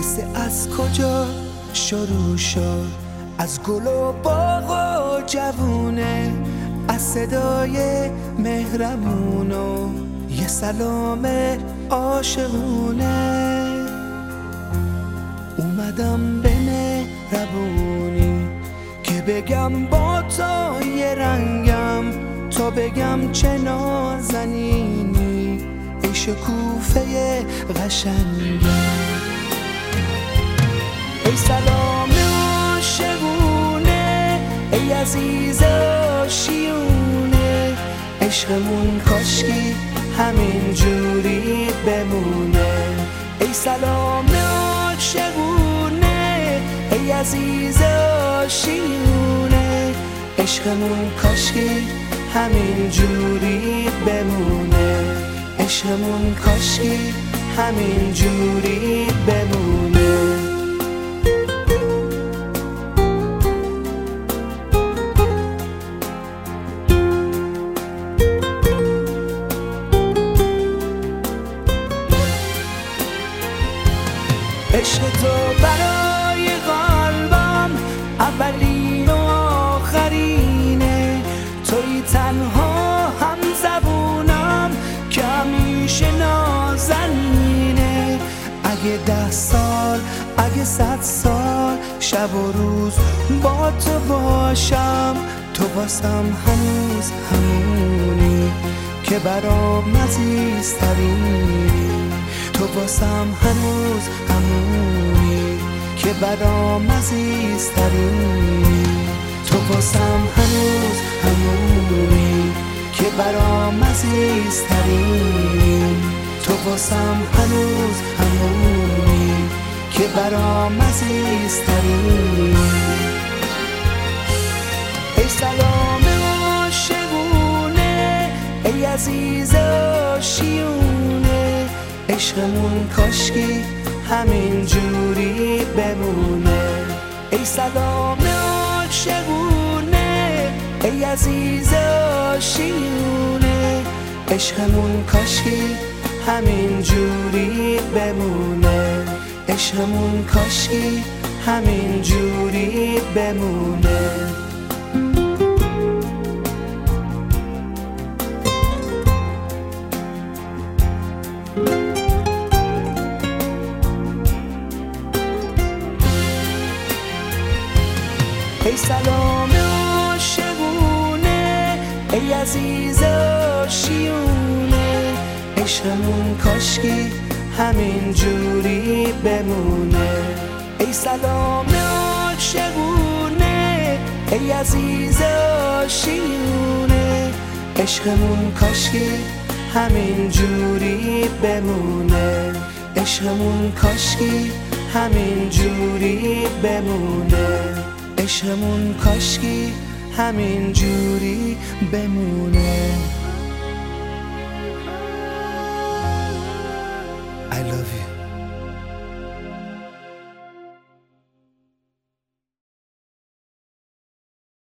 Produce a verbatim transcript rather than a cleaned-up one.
قصه از کجا شروع شد؟ از گل و باغ و جوونه، از صدای مهرمون و یه سلام عاشقونه. اومدم به مهربونی که بگم با تو یه رنگم، تا بگم چه نازنینی ای شکوفه قشنگم. ای سلام عاشقونه، ای عزیز آشیونه، عشقمون کاشکی همین جوری بمونه. ای سلام عاشقونه، ای عزیز آشیونه، عشقمون کاشکی همین جوری بمونه. عشقمون کاشکی همین جوری بمونه. عشق تو برای قلبم اولین و آخرینه، توی تنها هم زبونم که همیشه نازنینه. اگه ده سال اگه صد سال شب و روز با تو باشم، تو واسم هنوز همونی که برام عزیزترینی. تو واسم هنوز همونی که برام عزیزترینی. تو واسم هنوز همونی که برام عزیزترینی. تو واسم هنوز همونی که برام عزیزترینی. ای سلام عاشقونه، ای عزیز آشیونه، عشقمون کاشکی همین جوری بمونه. ای سلام عاشقونه، ای عزیز آشیونه، عشقمون کاشکی همین جوری بمونه. عشقمون کاشکی همین جوری بمونه. ای سلام عاشقونه، ای عزیز آشیونه، عشقمون کاشکی همین جوری بمونه. ای سلام عاشقونه، ای عزیز آشیونه، عشقمون کاشکی همین جوری بمونه. عشقمون کاشکی همین جوری بمونه. عشقمون کاشکی همین جوری بمونه.